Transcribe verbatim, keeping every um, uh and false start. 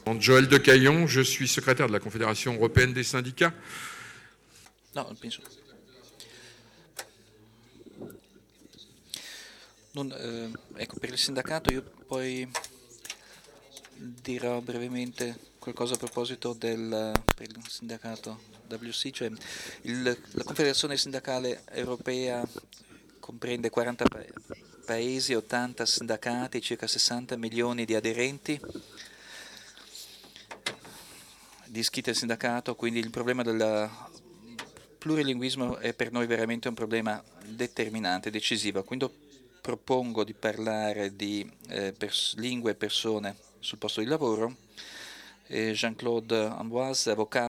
Joël De Caillon, je suis secrétaire de la Confédération européenne des syndicats. No, penso. Non, eh, ecco, per il sindacato io poi dirò brevemente qualcosa a proposito del per il sindacato W C, cioè il- la Confederazione Sindacale Europea comprende quaranta pa- paesi, ottanta sindacati, circa sessanta milioni di aderenti di iscritti al sindacato, quindi il problema del plurilinguismo è per noi veramente un problema determinante, decisivo. Quindi propongo di parlare di eh, pers- lingue e persone sul posto di lavoro. Eh, Jean-Claude Amboise, avvocato